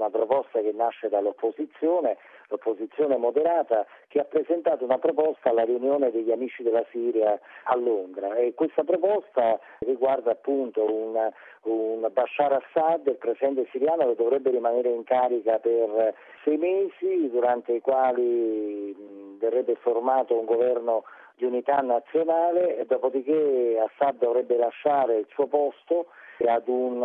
una proposta che nasce dall'opposizione, l'opposizione moderata, che ha presentato una proposta alla riunione degli amici della Siria a Londra, e questa proposta riguarda appunto un Bashar Assad, il presidente siriano, che dovrebbe rimanere in carica per 6 mesi, durante i quali verrebbe formato un governo di unità nazionale, e dopodiché Assad dovrebbe lasciare il suo posto ad un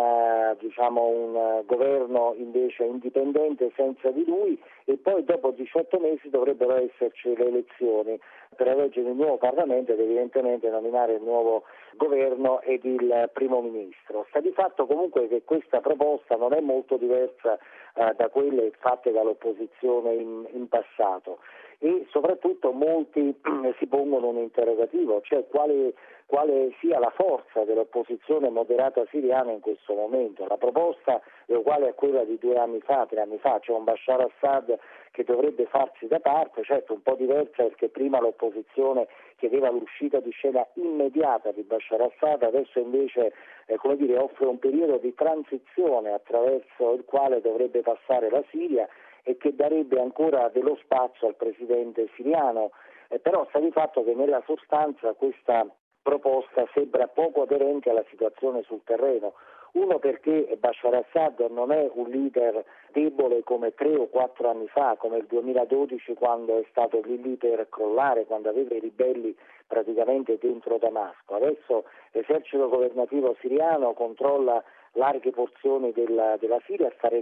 governo invece indipendente senza di lui, e poi dopo 18 mesi dovrebbero esserci le elezioni per eleggere il nuovo Parlamento ed evidentemente nominare il nuovo governo ed il primo ministro. Sta di fatto comunque che questa proposta non è molto diversa da quelle fatte dall'opposizione in passato, e soprattutto molti si pongono un interrogativo, cioè quale sia la forza dell'opposizione moderata siriana in questo momento. La proposta è uguale a quella di 3 anni fa, cioè un Bashar Assad che dovrebbe farsi da parte, certo un po' diversa perché prima l'opposizione chiedeva l'uscita di scena immediata di Bashar Assad, adesso invece offre un periodo di transizione attraverso il quale dovrebbe passare la Siria e che darebbe ancora dello spazio al presidente siriano, però sta di fatto che nella sostanza questa proposta sembra poco aderente alla situazione sul terreno. Uno, perché Bashar Assad non è un leader debole come 3 o 4 anni fa, come il 2012 quando è stato lì per crollare, quando aveva i ribelli praticamente dentro Damasco. Adesso l'esercito governativo siriano controlla larghe porzioni della Siria, sta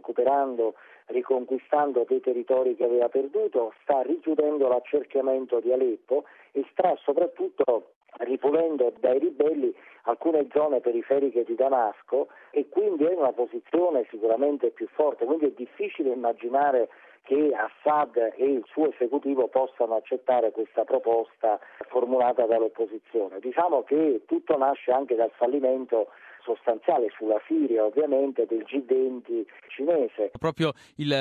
riconquistando dei territori che aveva perduto, sta richiudendo l'accerchiamento di Aleppo e sta soprattutto ripulendo dai ribelli alcune zone periferiche di Damasco, e quindi è in una posizione sicuramente più forte, quindi è difficile immaginare che Assad e il suo esecutivo possano accettare questa proposta formulata dall'opposizione. Diciamo che tutto nasce anche dal fallimento sostanziale sulla Siria, ovviamente, del G20 cinese. Proprio il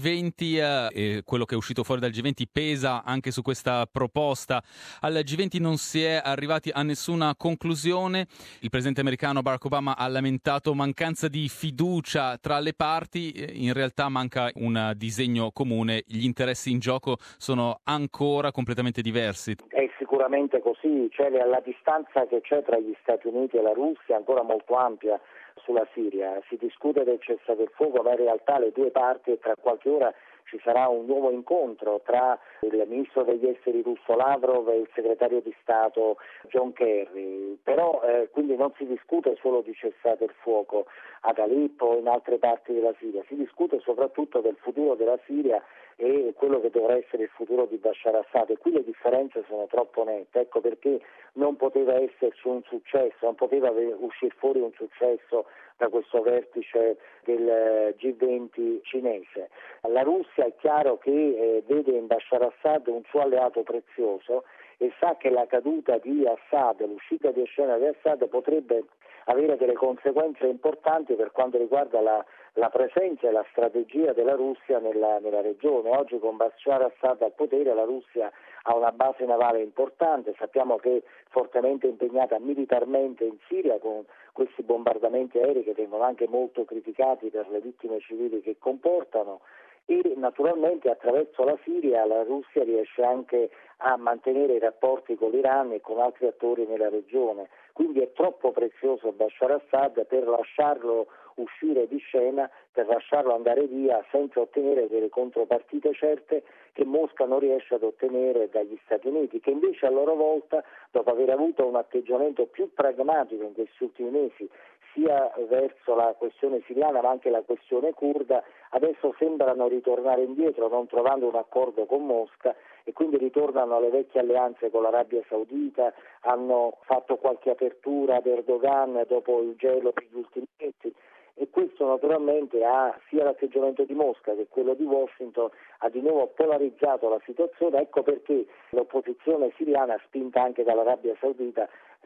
G20 e quello che è uscito fuori dal G20 pesa anche su questa proposta. Al G20 non si è arrivati a nessuna conclusione. Il presidente americano Barack Obama ha lamentato mancanza di fiducia tra le parti. In realtà manca un disegno comune. Gli interessi in gioco sono ancora completamente diversi. È sicuramente così, cioè la distanza che c'è tra gli Stati Uniti e la Russia è ancora molto ampia sulla Siria. Si discute del cessate il fuoco, ma in realtà le due parti, e tra qualche ora ci sarà un nuovo incontro tra il ministro degli esteri russo Lavrov e il segretario di Stato John Kerry, però quindi non si discute solo di cessate il fuoco ad Aleppo o in altre parti della Siria, si discute soprattutto del futuro della Siria e quello che dovrà essere il futuro di Bashar Assad, e qui le differenze sono troppo nette. Ecco perché non poteva esserci un successo, non poteva uscire fuori un successo da questo vertice del G20 cinese. La Russia è chiaro che vede in Bashar Assad un suo alleato prezioso e sa che la caduta di Assad, l'uscita di scena di Assad potrebbe avere delle conseguenze importanti per quanto riguarda la presenza e la strategia della Russia nella regione. Oggi con Bashar Assad al potere la Russia ha una base navale importante, sappiamo che è fortemente impegnata militarmente in Siria con questi bombardamenti aerei che vengono anche molto criticati per le vittime civili che comportano, e naturalmente attraverso la Siria la Russia riesce anche a mantenere i rapporti con l'Iran e con altri attori nella regione. Quindi è troppo prezioso Bashar Assad per lasciarlo uscire di scena, per lasciarlo andare via senza ottenere delle contropartite certe che Mosca non riesce ad ottenere dagli Stati Uniti, che invece a loro volta, dopo aver avuto un atteggiamento più pragmatico in questi ultimi mesi sia verso la questione siriana ma anche la questione curda, adesso sembrano ritornare indietro non trovando un accordo con Mosca, e quindi ritornano alle vecchie alleanze con l'Arabia Saudita, hanno fatto qualche apertura ad Erdogan dopo il gelo degli ultimi mesi, e questo naturalmente ha sia l'atteggiamento di Mosca che quello di Washington ha di nuovo polarizzato la situazione. Ecco perché l'opposizione siriana, spinta anche dall'Arabia Saudita,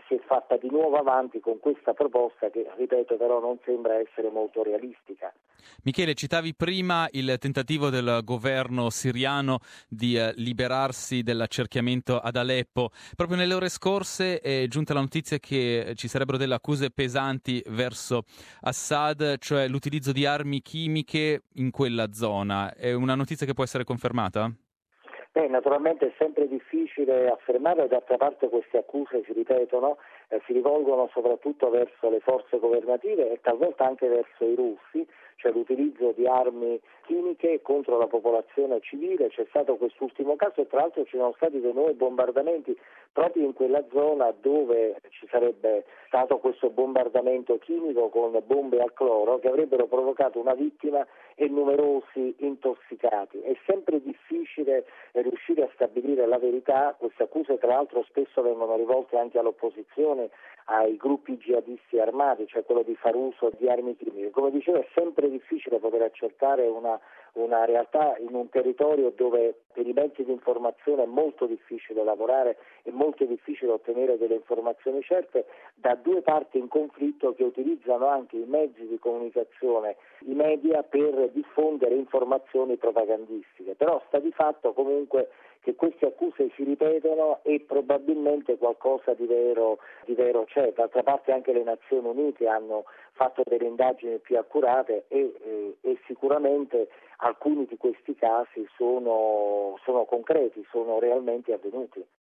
si è fatta di nuovo avanti con questa proposta che, ripeto, però non sembra essere molto realistica. Michele, citavi prima il tentativo del governo siriano di liberarsi dell'accerchiamento ad Aleppo. Proprio nelle ore scorse è giunta la notizia che ci sarebbero delle accuse pesanti verso Assad, cioè l'utilizzo di armi chimiche in quella zona. È una notizia che può essere confermata? Naturalmente è sempre difficile affermare, d'altra parte queste accuse si ripetono, si rivolgono soprattutto verso le forze governative e talvolta anche verso i russi, cioè l'utilizzo di armi chimiche contro la popolazione civile. C'è stato quest'ultimo caso e tra l'altro ci sono stati dei nuovi bombardamenti proprio in quella zona dove ci sarebbe stato questo bombardamento chimico con bombe al cloro che avrebbero provocato una vittima e numerosi intossicati. È sempre difficile riuscire a stabilire la verità. Queste accuse tra l'altro spesso vengono rivolte anche all'opposizione, ai gruppi jihadisti armati, cioè quello di far uso di armi chimiche. Come dicevo, è sempre difficile poter accertare una realtà in un territorio dove per i mezzi di informazione è molto difficile lavorare, è molto difficile ottenere delle informazioni certe da due parti in conflitto che utilizzano anche i mezzi di comunicazione, i media, per diffondere informazioni propagandistiche. Però sta di fatto comunque che queste accuse si ripetono e probabilmente qualcosa di vero c'è. D'altra parte anche le Nazioni Unite hanno fatto delle indagini più accurate e sicuramente alcuni di questi casi sono concreti, sono realmente avvenuti.